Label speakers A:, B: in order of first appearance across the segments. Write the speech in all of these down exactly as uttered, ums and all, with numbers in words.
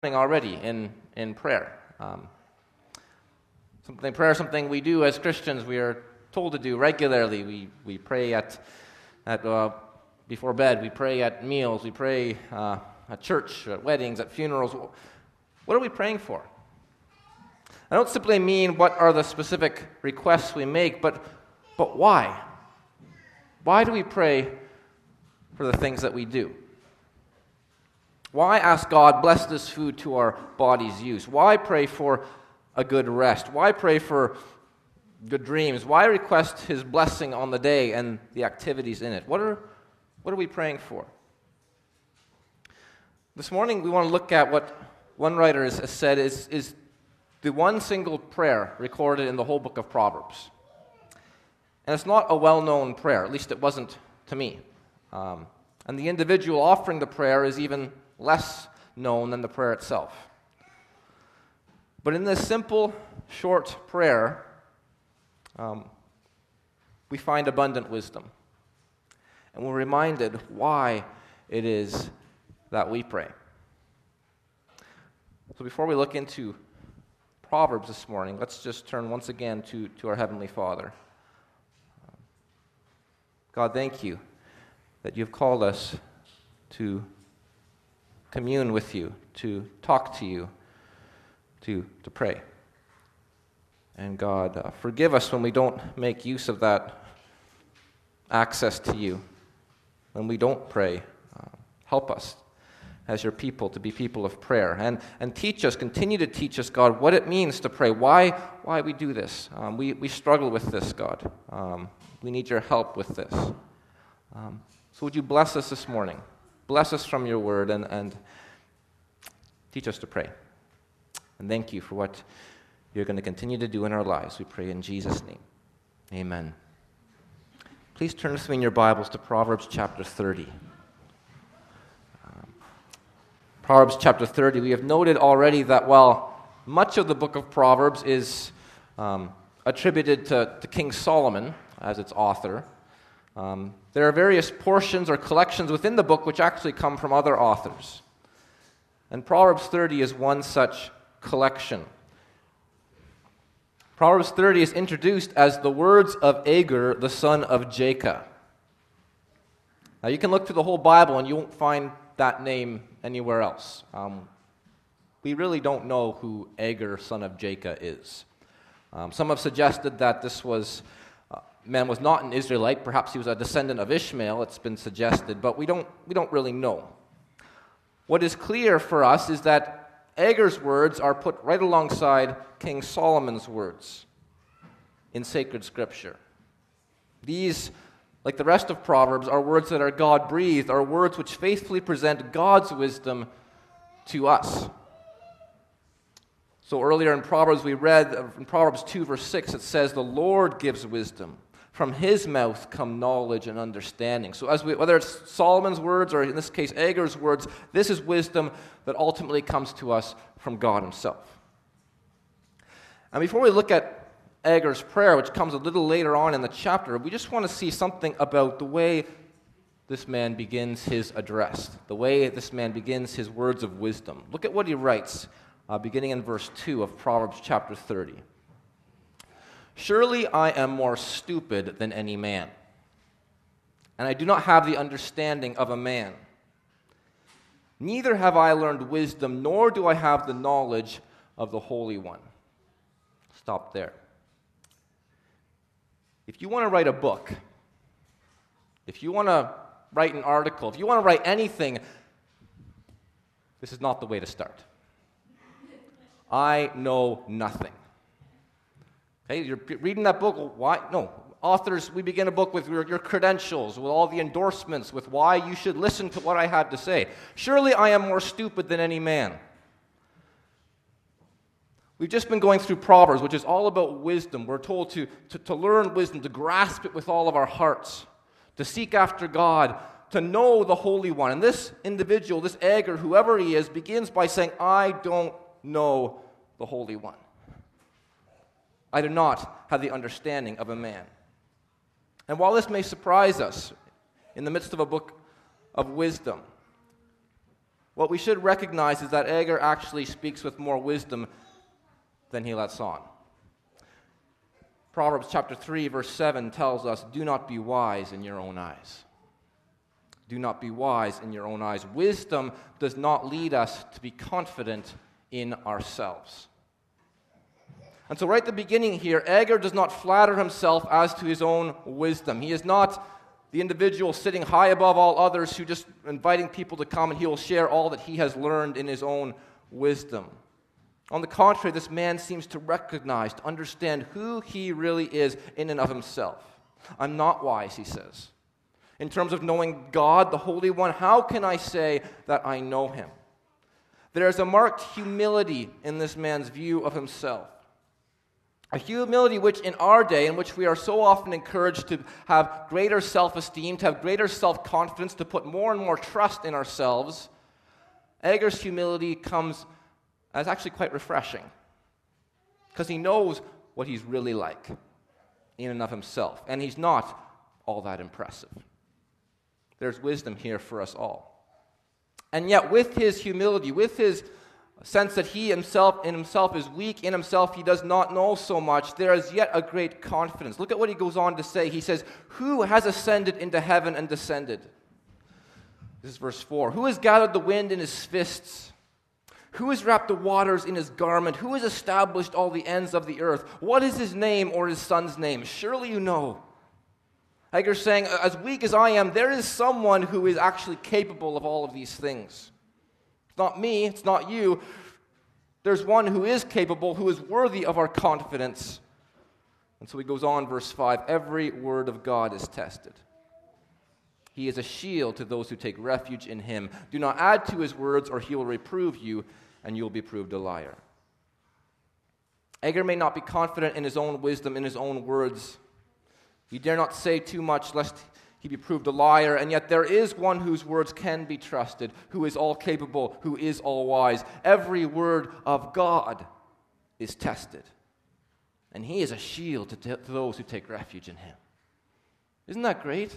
A: already in, in prayer. Um, something prayer is something we do as Christians. We are told to do regularly. We we pray at at uh, before bed. We pray at meals. We pray uh, at church, at weddings, at funerals. What are we praying for? I don't simply mean what are the specific requests we make, but but why? Why do we pray for the things that we do? Why ask God, bless this food to our body's use? Why pray for a good rest? Why pray for good dreams? Why request His blessing on the day and the activities in it? What are, what are we praying for? This morning we want to look at what one writer has said is, is the one single prayer recorded in the whole book of Proverbs. And it's not a well-known prayer, at least it wasn't to me. Um, and the individual offering the prayer is even less known than the prayer itself. But in this simple, short prayer, um, we find abundant wisdom. And we're reminded why it is that we pray. So before we look into Proverbs this morning, let's just turn once again to, to our Heavenly Father. God, thank you that you've called us to commune with you, to talk to you, to, to pray. And God, uh, forgive us when we don't make use of that access to you, when we don't pray. Uh, help us as your people to be people of prayer. And, and teach us, continue to teach us, God, what it means to pray, why, why we do this. Um, we, we struggle with this, God. Um, we need your help with this. Um, so would you bless us this morning? Bless us from your word and, and teach us to pray. And thank you for what you're going to continue to do in our lives. We pray in Jesus' name. Amen. Please turn with me in your Bibles to Proverbs chapter thirty. Um, Proverbs chapter thirty. We have noted already that while much of the book of Proverbs is um, attributed to, to King Solomon as its author, Um, there are various portions or collections within the book which actually come from other authors. And Proverbs thirty is one such collection. Proverbs thirty is introduced as the words of Agur, the son of Jacob. Now you can look through the whole Bible and you won't find that name anywhere else. Um, we really don't know who Agur, son of Jacob, is. Um, some have suggested that this was man was not an Israelite. Perhaps he was a descendant of Ishmael, it's been suggested, but we don't we don't really know. What is clear for us is that Agur's words are put right alongside King Solomon's words in sacred scripture. These, like the rest of Proverbs, are words that are God-breathed, are words which faithfully present God's wisdom to us. So earlier in Proverbs, we read, in Proverbs two, verse six, it says, "The Lord gives wisdom. From His mouth come knowledge and understanding." So as we, whether it's Solomon's words or in this case Agur's words, this is wisdom that ultimately comes to us from God Himself. And before we look at Agur's prayer, which comes a little later on in the chapter, we just want to see something about the way this man begins his address, the way this man begins his words of wisdom. Look at what he writes, uh, beginning in verse two of Proverbs chapter thirty. "Surely I am more stupid than any man, and I do not have the understanding of a man. Neither have I learned wisdom, nor do I have the knowledge of the Holy One." Stop there. If you want to write a book, if you want to write an article, if you want to write anything, this is not the way to start. I know nothing. Okay, you're reading that book, why? No. Authors, we begin a book with your, your credentials, with all the endorsements, with why you should listen to what I have to say. "Surely I am more stupid than any man." We've just been going through Proverbs, which is all about wisdom. We're told to, to, to learn wisdom, to grasp it with all of our hearts, to seek after God, to know the Holy One. And this individual, this Agur, whoever he is, begins by saying, "I don't know the Holy One. I do not have the understanding of a man." And while this may surprise us in the midst of a book of wisdom, what we should recognize is that Agur actually speaks with more wisdom than he lets on. Proverbs chapter three, verse seven tells us, "Do not be wise in your own eyes." Do not be wise in your own eyes. Wisdom does not lead us to be confident in ourselves. And so right at the beginning here, Agur does not flatter himself as to his own wisdom. He is not the individual sitting high above all others who just inviting people to come and he will share all that he has learned in his own wisdom. On the contrary, this man seems to recognize, to understand who he really is in and of himself. I'm not wise, he says. In terms of knowing God, the Holy One, how can I say that I know him? There is a marked humility in this man's view of himself. A humility which in our day, in which we are so often encouraged to have greater self-esteem, to have greater self-confidence, to put more and more trust in ourselves, Agur's humility comes as actually quite refreshing, because he knows what he's really like in and of himself, and he's not all that impressive. There's wisdom here for us all. And yet with his humility, with his sense that he himself in himself is weak, in himself he does not know so much, there is yet a great confidence. Look at what he goes on to say. He says, "Who has ascended into heaven and descended?" This is verse four. "Who has gathered the wind in his fists? Who has wrapped the waters in his garment? Who has established all the ends of the earth? What is his name or his son's name? Surely you know." Agur's saying, as weak as I am, there is someone who is actually capable of all of these things. It's not me, it's not you. There's one who is capable, who is worthy of our confidence. And so he goes on, verse five, "Every word of God is tested. He is a shield to those who take refuge in him. Do not add to his words, or he will reprove you, and you will be proved a liar." Agur may not be confident in his own wisdom, in his own words. He dare not say too much lest he be proved a liar, and yet there is one whose words can be trusted, who is all capable, who is all wise. Every word of God is tested, and he is a shield to, t- to those who take refuge in him. Isn't that great?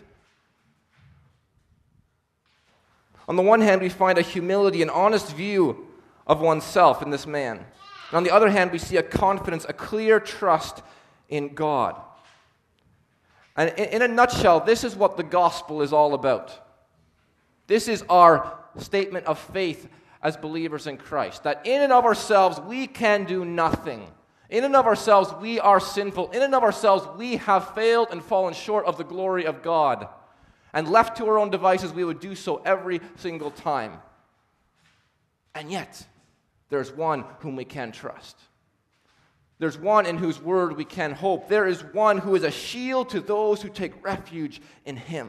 A: On the one hand, we find a humility, an honest view of oneself in this man. And on the other hand, we see a confidence, a clear trust in God. And in a nutshell, this is what the gospel is all about. This is our statement of faith as believers in Christ, that in and of ourselves, we can do nothing. In and of ourselves, we are sinful. In and of ourselves, we have failed and fallen short of the glory of God. And left to our own devices, we would do so every single time. And yet, there's one whom we can trust. There's one in whose word we can hope. There is one who is a shield to those who take refuge in him.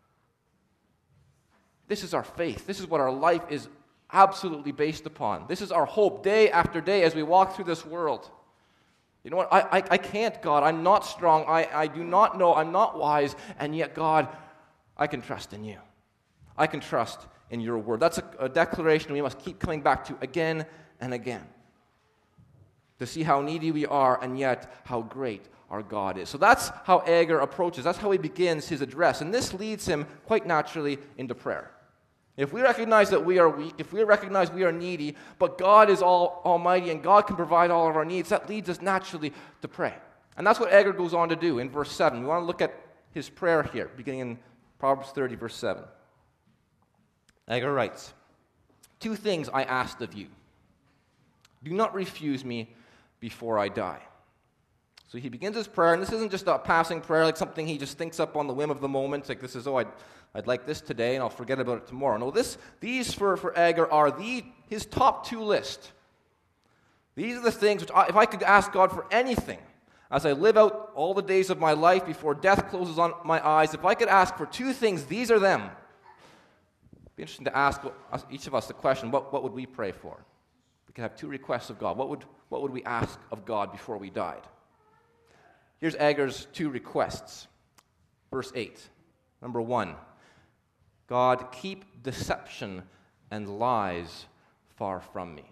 A: This is our faith. This is what our life is absolutely based upon. This is our hope day after day as we walk through this world. You know what? I, I, I can't, God. I'm not strong. I, I do not know. I'm not wise. And yet, God, I can trust in you. I can trust in your word. That's a, a declaration we must keep coming back to again and again, to see how needy we are and yet how great our God is. So that's how Agur approaches. That's how he begins his address. And this leads him quite naturally into prayer. If we recognize that we are weak, if we recognize we are needy, but God is all almighty and God can provide all of our needs, that leads us naturally to pray. And that's what Agur goes on to do in verse seven. We want to look at his prayer here, beginning in Proverbs thirty, verse seven. Agur writes, "Two things I asked of you. Do not refuse me before I die." So he begins his prayer, and this isn't just a passing prayer, like something he just thinks up on the whim of the moment, like this is, oh, I'd, I'd like this today, and I'll forget about it tomorrow. No, this, these for, for Agur are the, his top two list. These are the things which, I, if I could ask God for anything, as I live out all the days of my life before death closes on my eyes, if I could ask for two things, these are them. It'd be interesting to ask each of us the question, what, what would we pray for? We could have two requests of God. What would, what would we ask of God before we died? Here's Agur's two requests. Verse eight. Number one, God, keep deception and lies far from me.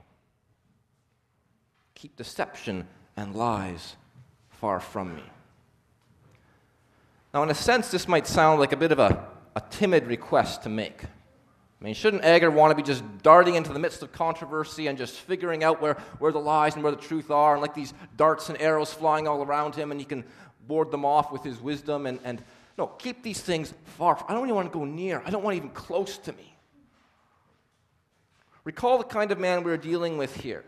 A: Keep deception and lies far from me. Now, in a sense, this might sound like a bit of a, a timid request to make. I mean, shouldn't Agur want to be just darting into the midst of controversy and just figuring out where, where the lies and where the truth are, and like these darts and arrows flying all around him, and he can ward them off with his wisdom, and, and no, keep these things far. I don't even want to go near. I don't want even close to me. Recall the kind of man we're dealing with here.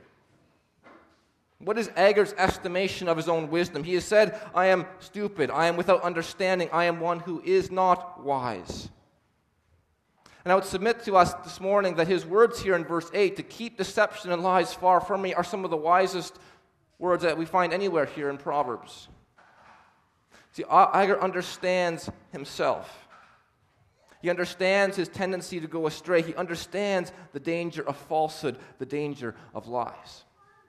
A: What is Agur's estimation of his own wisdom? He has said, I am stupid, I am without understanding, I am one who is not wise. And I would submit to us this morning that his words here in verse eight, to keep deception and lies far from me, are some of the wisest words that we find anywhere here in Proverbs. See, Agur understands himself. He understands his tendency to go astray. He understands the danger of falsehood, the danger of lies.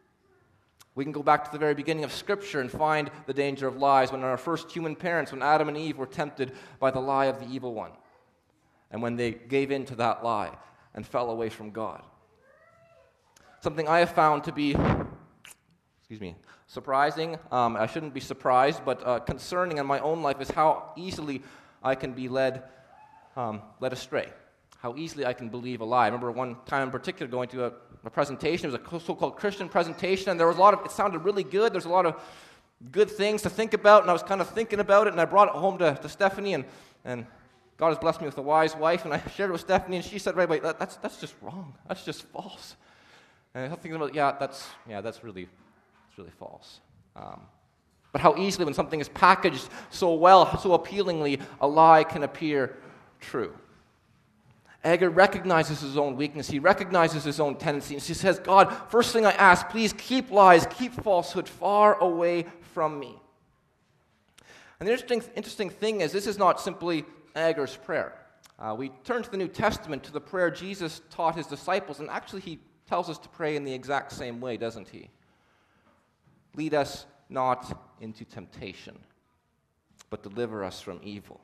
A: We can go back to the very beginning of Scripture and find the danger of lies when our first human parents, when Adam and Eve were tempted by the lie of the evil one, and when they gave in to that lie and fell away from God. Something I have found to be, excuse me, surprising, um, I shouldn't be surprised, but uh, concerning in my own life is how easily I can be led, um, led astray. How easily I can believe a lie. I remember one time in particular going to a, a presentation. It was a so-called Christian presentation, and there was a lot of, it sounded really good. There's a lot of good things to think about, and I was kind of thinking about it, and I brought it home to, to Stephanie, and, and God has blessed me with a wise wife, and I shared it with Stephanie, and she said, right, wait, that, that's that's just wrong. That's just false. And I was thinking about, yeah, that's yeah, that's really, it's really false. Um, but how easily, when something is packaged so well, so appealingly, a lie can appear true. Agur recognizes his own weakness. He recognizes his own tendency. And she says, God, first thing I ask, please keep lies, keep falsehood far away from me. And the interesting, interesting thing is, this is not simply Agur's prayer. Uh, we turn to the New Testament, to the prayer Jesus taught his disciples, and actually he tells us to pray in the exact same way, doesn't he? Lead us not into temptation, but deliver us from evil.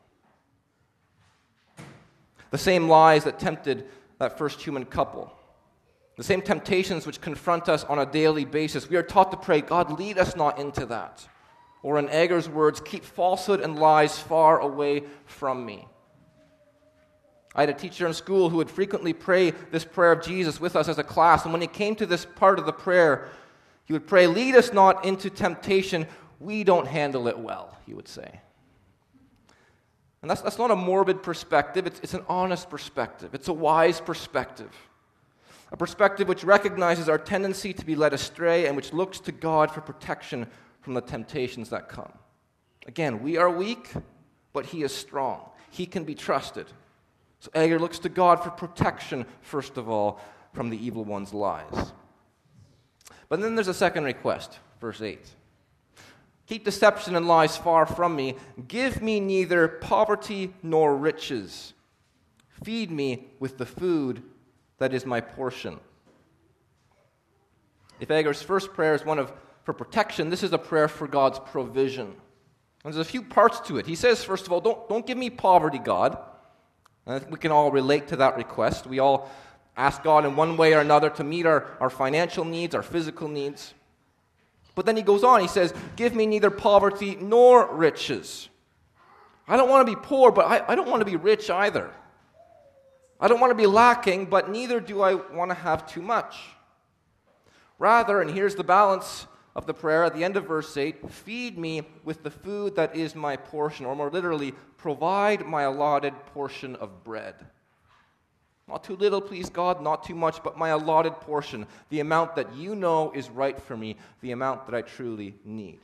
A: The same lies that tempted that first human couple, the same temptations which confront us on a daily basis, we are taught to pray, God, lead us not into that. Or in Agur's words, keep falsehood and lies far away from me. I had a teacher in school who would frequently pray this prayer of Jesus with us as a class, and when he came to this part of the prayer, he would pray, lead us not into temptation, we don't handle it well, he would say. And that's, that's not a morbid perspective, it's, it's an honest perspective. It's a wise perspective. A perspective which recognizes our tendency to be led astray and which looks to God for protection from the temptations that come. Again, we are weak, but he is strong. He can be trusted. So Agur looks to God for protection, first of all, from the evil one's lies. But then there's a second request, verse eight. Keep deception and lies far from me. Give me neither poverty nor riches. Feed me with the food that is my portion. If Agur's first prayer is one of for protection, this is a prayer for God's provision. And there's a few parts to it. He says, first of all, don't, don't give me poverty, God. And I think we can all relate to that request. We all ask God in one way or another to meet our, our financial needs, our physical needs. But then he goes on, he says, give me neither poverty nor riches. I don't want to be poor, but I, I don't want to be rich either. I don't want to be lacking, but neither do I want to have too much. Rather, and here's the balance of the prayer at the end of verse eight, feed me with the food that is my portion, or more literally, provide my allotted portion of bread. Not too little, please God, not too much, but my allotted portion, the amount that you know is right for me, the amount that I truly need.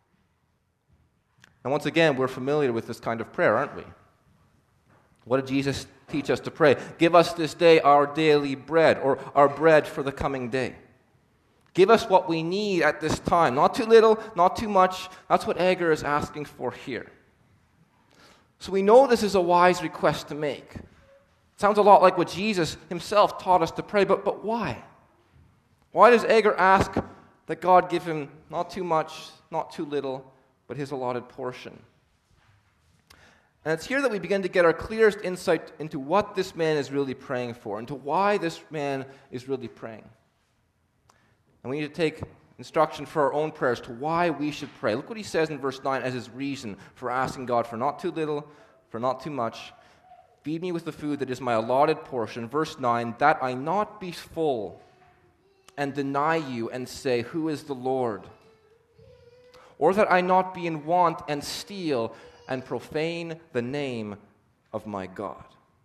A: And once again, we're familiar with this kind of prayer, aren't we? What did Jesus teach us to pray? Give us this day our daily bread, or our bread for the coming day. Give us what we need at this time. Not too little, not too much. That's what Agur is asking for here. So we know this is a wise request to make. Sounds a lot like what Jesus himself taught us to pray, but, but why? Why does Agur ask that God give him not too much, not too little, but his allotted portion? And it's here that we begin to get our clearest insight into what this man is really praying for, into why this man is really praying. And we need to take instruction for our own prayers to why we should pray. Look what he says in verse nine as his reason for asking God for not too little, for not too much. Feed me with the food that is my allotted portion. Verse nine, that I not be full and deny you and say, who is the Lord? Or that I not be in want and steal and profane the name of my God.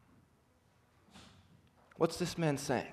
A: What's this man saying?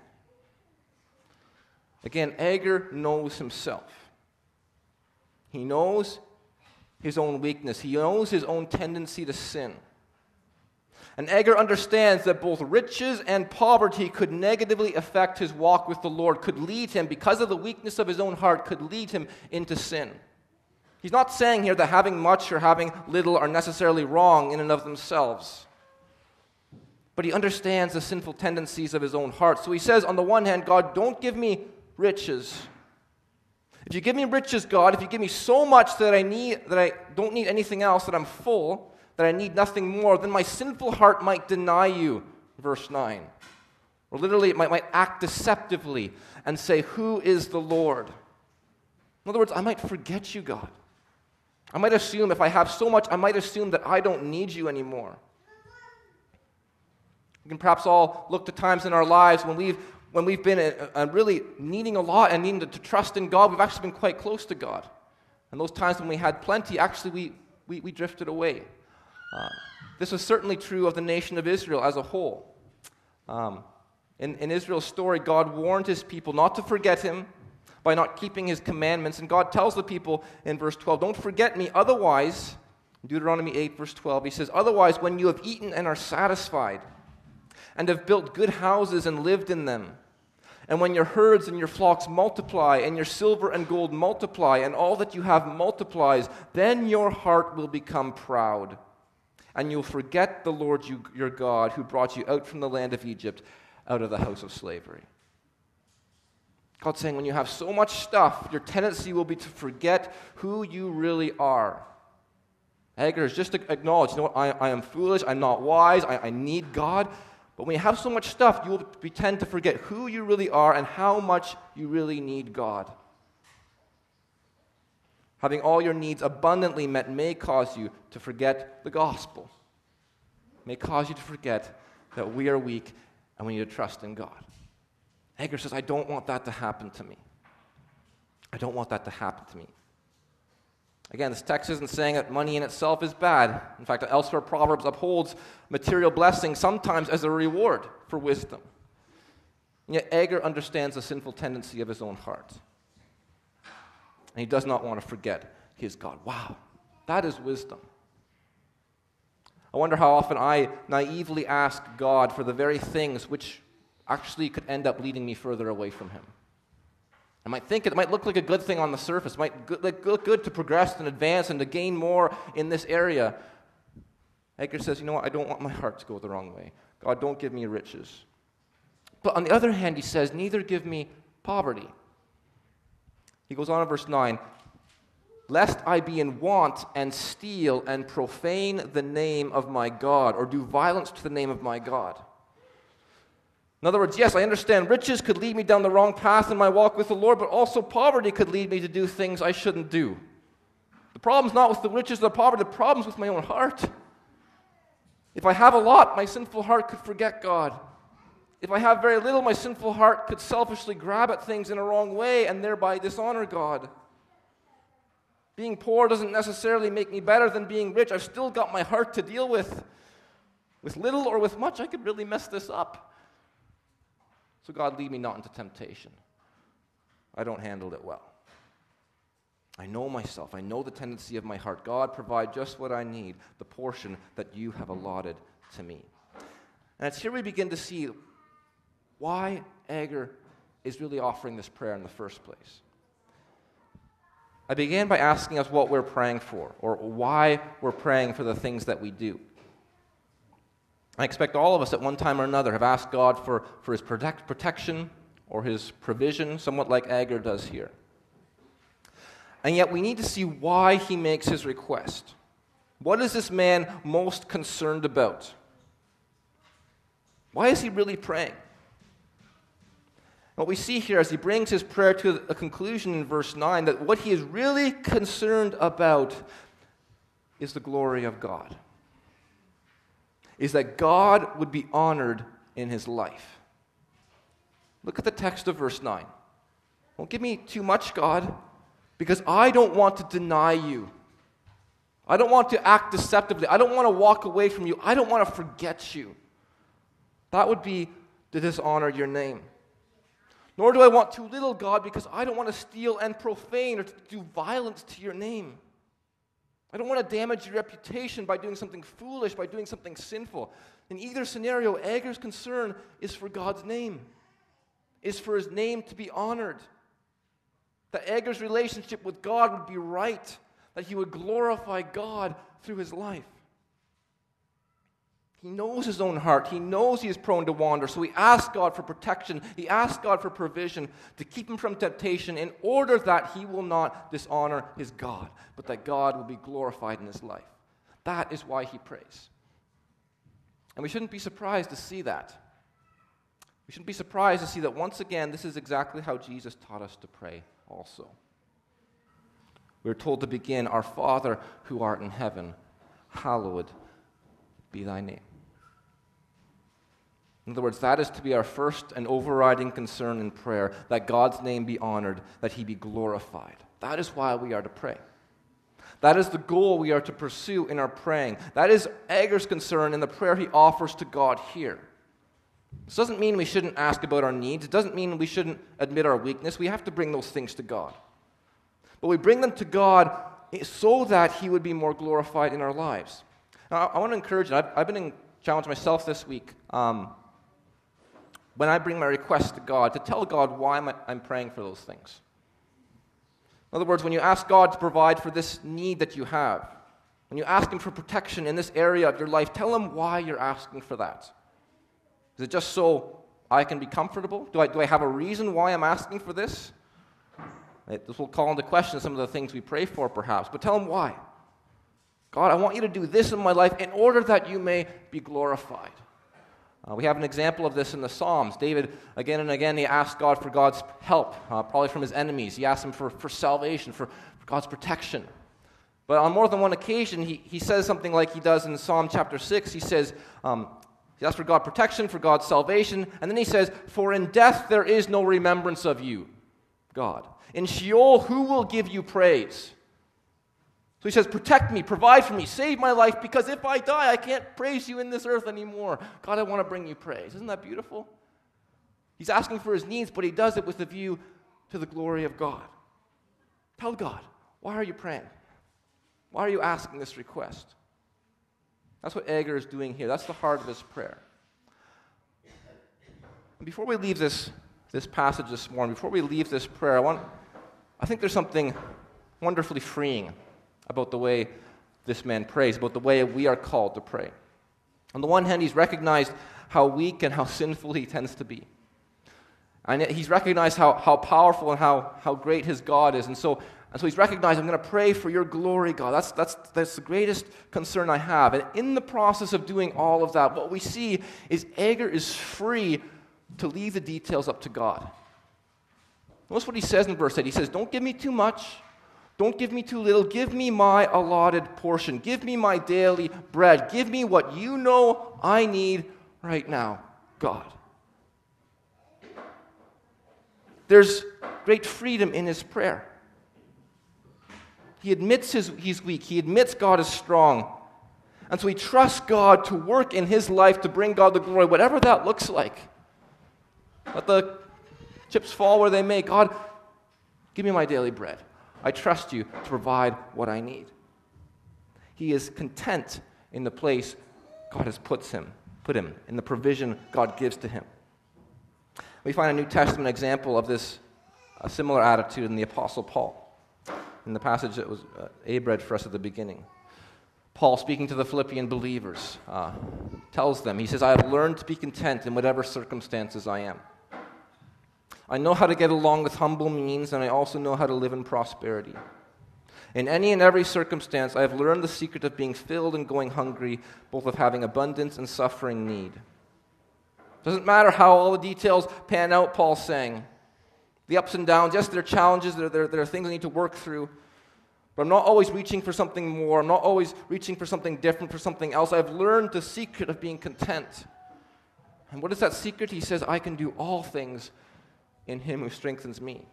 A: Again, Agur knows himself. He knows his own weakness. He knows his own tendency to sin. And Agur understands that both riches and poverty could negatively affect his walk with the Lord, could lead him, because of the weakness of his own heart, could lead him into sin. He's not saying here that having much or having little are necessarily wrong in and of themselves. But he understands the sinful tendencies of his own heart. So he says, on the one hand, God, don't give me riches. If you give me riches, God, if you give me so much that I need, that I don't need anything else, that I'm full, that I need nothing more, then my sinful heart might deny you, verse nine. Or literally, it might, might act deceptively and say, who is the Lord? In other words, I might forget you, God. I might assume if I have so much, I might assume that I don't need you anymore. We can perhaps all look to times in our lives when we've when we've been uh, uh, really needing a lot and needing to, to trust in God. We've actually been quite close to God. And those times when we had plenty, actually we, we, we drifted away. Uh, this was certainly true of the nation of Israel as a whole. Um, in, in Israel's story, God warned his people not to forget him by not keeping his commandments. And God tells the people in verse twelve, don't forget me, otherwise, Deuteronomy eight, verse twelve, he says, otherwise, when you have eaten and are satisfied, and have built good houses and lived in them, and when your herds and your flocks multiply, and your silver and gold multiply, and all that you have multiplies, then your heart will become proud, and you'll forget the Lord you, your God, who brought you out from the land of Egypt, out of the house of slavery. God's saying when you have so much stuff, your tendency will be to forget who you really are. Agur is just to acknowledge, you know what, I, I am foolish, I'm not wise, I, I need God. But when you have so much stuff, you will tend to forget who you really are and how much you really need God. Having all your needs abundantly met may cause you to forget the gospel. May cause you to forget that we are weak and we need to trust in God. Agur says, I don't want that to happen to me. I don't want that to happen to me. Again, this text isn't saying that money in itself is bad. In fact, elsewhere, Proverbs upholds material blessing sometimes as a reward for wisdom. And yet, Agur understands the sinful tendency of his own heart. And he does not want to forget his God. Wow, that is wisdom. I wonder how often I naively ask God for the very things which actually could end up leading me further away from him. I might think it might look like a good thing on the surface. It might look good to progress and advance and to gain more in this area. Agur says, you know what, I don't want my heart to go the wrong way. God, don't give me riches. But on the other hand, he says, neither give me poverty. He goes on in verse nine, lest I be in want and steal and profane the name of my God, or do violence to the name of my God. In other words, yes, I understand riches could lead me down the wrong path in my walk with the Lord, but also poverty could lead me to do things I shouldn't do. The problem's not with the riches or the poverty, the problem's with my own heart. If I have a lot, my sinful heart could forget God. If I have very little, my sinful heart could selfishly grab at things in a wrong way and thereby dishonor God. Being poor doesn't necessarily make me better than being rich. I've still got my heart to deal with. With little or with much, I could really mess this up. So God, lead me not into temptation. I don't handle it well. I know myself. I know the tendency of my heart. God, provide just what I need, the portion that you have allotted to me. And it's here we begin to see why Agur is really offering this prayer in the first place. I began by asking us what we're praying for, or why we're praying for the things that we do. I expect all of us at one time or another have asked God for, for his protect, protection or his provision, somewhat like Agur does here. And yet we need to see why he makes his request. What is this man most concerned about? Why is he really praying? What we see here as he brings his prayer to a conclusion in verse nine, that what he is really concerned about is the glory of God. is that God would be honored in his life. Look at the text of verse nine. Don't give me too much, God, because I don't want to deny you. I don't want to act deceptively. I don't want to walk away from you. I don't want to forget you. That would be to dishonor your name. Nor do I want too little, God, because I don't want to steal and profane or to do violence to your name. I don't want to damage your reputation by doing something foolish, by doing something sinful. In either scenario, Agar's concern is for God's name, is for his name to be honored. That Agar's relationship with God would be right, that he would glorify God through his life. He knows his own heart. He knows he is prone to wander. So he asks God for protection. He asks God for provision to keep him from temptation in order that he will not dishonor his God, but that God will be glorified in his life. That is why he prays. And we shouldn't be surprised to see that. We shouldn't be surprised to see that once again, this is exactly how Jesus taught us to pray also. We're told to begin, "Our Father who art in heaven, hallowed be thy name." In other words, that is to be our first and overriding concern in prayer, that God's name be honored, that he be glorified. That is why we are to pray. That is the goal we are to pursue in our praying. That is Agar's concern in the prayer he offers to God here. This doesn't mean we shouldn't ask about our needs. It doesn't mean we shouldn't admit our weakness. We have to bring those things to God. But we bring them to God so that he would be more glorified in our lives. Now, I want to encourage you. I've, I've been in challenge myself this week. Um, when I bring my requests to God, to tell God why I'm, I'm praying for those things. In other words, when you ask God to provide for this need that you have, when you ask him for protection in this area of your life, tell him why you're asking for that. Is it just so I can be comfortable? Do I, do I have a reason why I'm asking for this? This will call into question some of the things we pray for, perhaps, but tell him why. God, I want you to do this in my life in order that you may be glorified. Uh, we have an example of this in the Psalms. David, again and again, he asked God for God's help, uh, probably from his enemies. He asked him for, for salvation, for, for God's protection. But on more than one occasion, he, he says something like he does in Psalm chapter six. He says, um, he asks for God's protection, for God's salvation, and then he says, "For in death there is no remembrance of you, God. In Sheol, who will give you praise?" So he says, protect me, provide for me, save my life, because if I die, I can't praise you in this earth anymore. God, I want to bring you praise. Isn't that beautiful? He's asking for his needs, but he does it with a view to the glory of God. Tell God, why are you praying? Why are you asking this request? That's what Agar is doing here. That's the heart of his prayer. And before we leave this, this passage this morning, before we leave this prayer, I want, I think there's something wonderfully freeing about the way this man prays, about the way we are called to pray. On the one hand, he's recognized how weak and how sinful he tends to be. And he's recognized how, how powerful and how, how great his God is. And so, and so he's recognized, I'm going to pray for your glory, God. That's, that's, that's the greatest concern I have. And in the process of doing all of that, what we see is Agar is free to leave the details up to God. Notice what he says in verse eight. He says, don't give me too much. Don't give me too little. Give me my allotted portion. Give me my daily bread. Give me what you know I need right now, God. There's great freedom in his prayer. He admits his, he's weak. He admits God is strong. And so he trusts God to work in his life to bring God the glory, whatever that looks like. Let the chips fall where they may. God, give me my daily bread. I trust you to provide what I need. He is content in the place God has put him, put him, in the provision God gives to him. We find a New Testament example of this, a similar attitude in the Apostle Paul. In the passage that was uh, Abe read for us at the beginning. Paul, speaking to the Philippian believers, uh, tells them, he says, I have learned to be content in whatever circumstances I am. I know how to get along with humble means, and I also know how to live in prosperity. In any and every circumstance, I have learned the secret of being filled and going hungry, both of having abundance and suffering need. Doesn't matter how all the details pan out, Paul's saying. The ups and downs, yes, there are challenges, there, there, there are things I need to work through. But I'm not always reaching for something more. I'm not always reaching for something different, for something else. I've learned the secret of being content. And what is that secret? He says, I can do all things in him who strengthens me.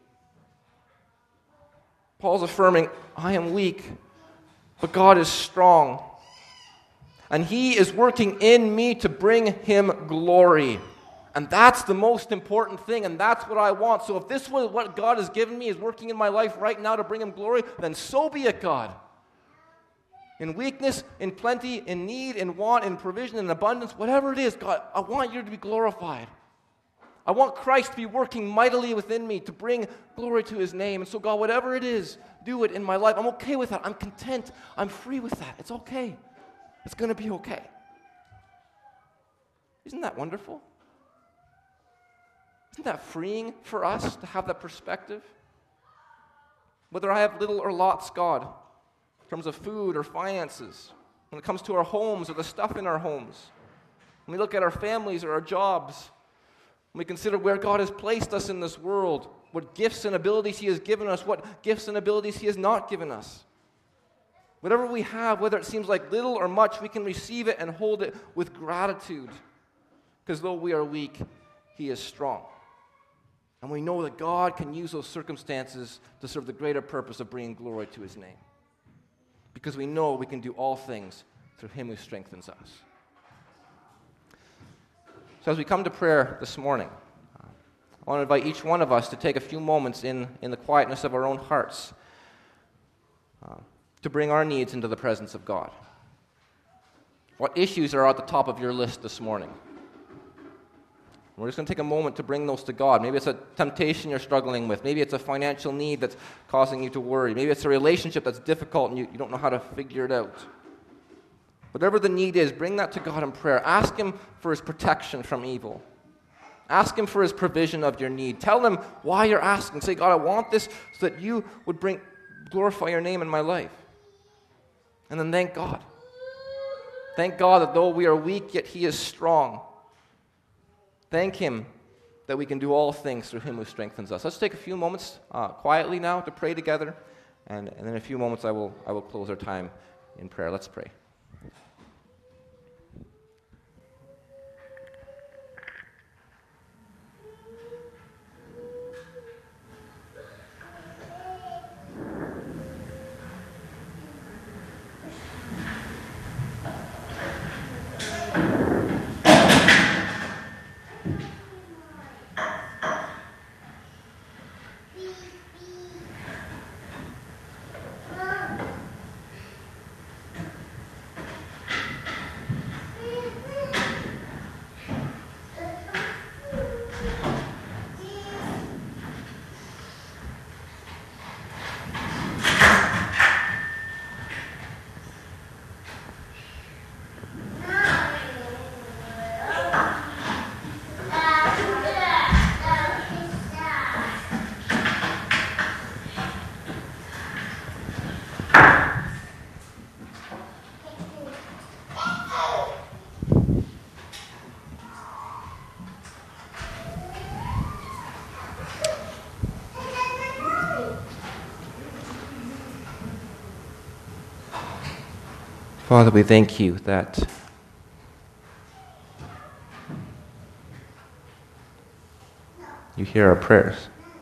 A: Paul's affirming, I am weak, but God is strong. And he is working in me to bring him glory. And that's the most important thing, and that's what I want. So if this was what God has given me is working in my life right now to bring him glory, then so be it, God. In weakness, in plenty, in need, in want, in provision, in abundance, whatever it is, God, I want you to be glorified. I want Christ to be working mightily within me to bring glory to his name. And so, God, whatever it is, do it in my life. I'm okay with that. I'm content. I'm free with that. It's okay. It's going to be okay. Isn't that wonderful? Isn't that freeing for us to have that perspective? Whether I have little or lots, God, in terms of food or finances, when it comes to our homes or the stuff in our homes, when we look at our families or our jobs, when we consider where God has placed us in this world, what gifts and abilities he has given us, what gifts and abilities he has not given us. Whatever we have, whether it seems like little or much, we can receive it and hold it with gratitude. Because though we are weak, he is strong. And we know that God can use those circumstances to serve the greater purpose of bringing glory to his name. Because we know we can do all things through him who strengthens us. So as we come to prayer this morning, I want to invite each one of us to take a few moments in, in the quietness of our own hearts uh, to bring our needs into the presence of God. What issues are at the top of your list this morning? We're just going to take a moment to bring those to God. Maybe it's a temptation you're struggling with. Maybe it's a financial need that's causing you to worry. Maybe it's a relationship that's difficult and you, you don't know how to figure it out. Whatever the need is, bring that to God in prayer. Ask him for his protection from evil. Ask him for his provision of your need. Tell him why you're asking. Say, God, I want this so that you would bring glorify your name in my life. And then thank God. Thank God that though we are weak, yet he is strong. Thank him that we can do all things through him who strengthens us. Let's take a few moments uh, quietly now to pray together. And, and in a few moments, I will, I will close our time in prayer. Let's pray. Father, we thank you that you hear our prayers.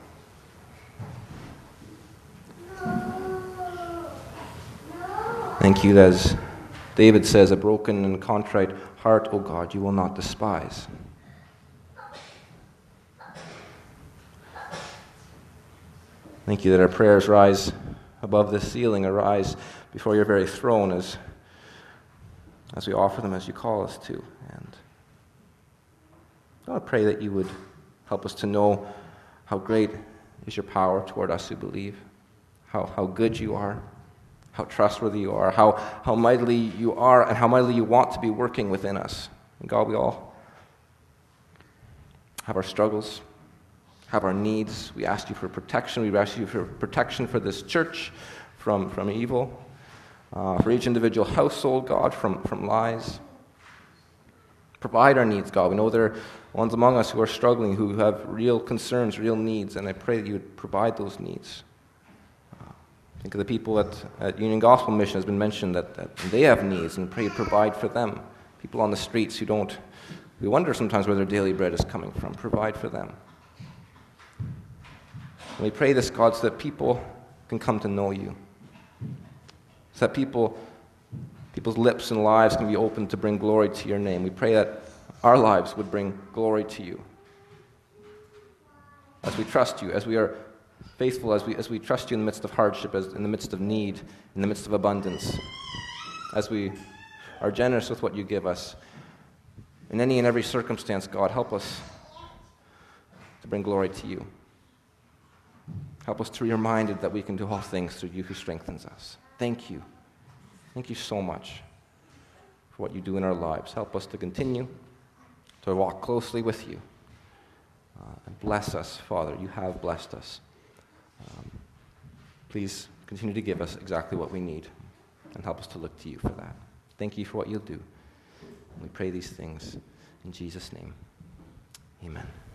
A: Thank you that, as David says, a broken and contrite heart, O God, you will not despise. Thank you that our prayers rise above the ceiling, arise before your very throne as as we offer them as you call us to. And God, I pray that you would help us to know how great is your power toward us who believe, how, how good you are, how trustworthy you are, how, how mightily you are, and how mightily you want to be working within us. And God, we all have our struggles, have our needs. We ask you for protection. We ask you for protection for this church from, from evil. Uh, for each individual household, God, from, from lies. Provide our needs, God. We know there are ones among us who are struggling, who have real concerns, real needs, and I pray that you would provide those needs. Uh, Think of the people at, at Union Gospel Mission, has been mentioned that, that they have needs, and pray provide for them. People on the streets who don't, we wonder sometimes where their daily bread is coming from. Provide for them. And we pray this, God, so that people can come to know you. So that people, people's lips and lives can be opened to bring glory to your name. We pray that our lives would bring glory to you. As we trust you, as we are faithful, as we, as we trust you in the midst of hardship, as in the midst of need, in the midst of abundance, as we are generous with what you give us. In any and every circumstance, God, help us to bring glory to you. Help us to be reminded that we can do all things through you who strengthens us. Thank you. Thank you so much for what you do in our lives. Help us to continue to walk closely with you. Uh, and bless us, Father. You have blessed us. Um, please continue to give us exactly what we need and help us to look to you for that. Thank you for what you'll do. And we pray these things in Jesus' name. Amen.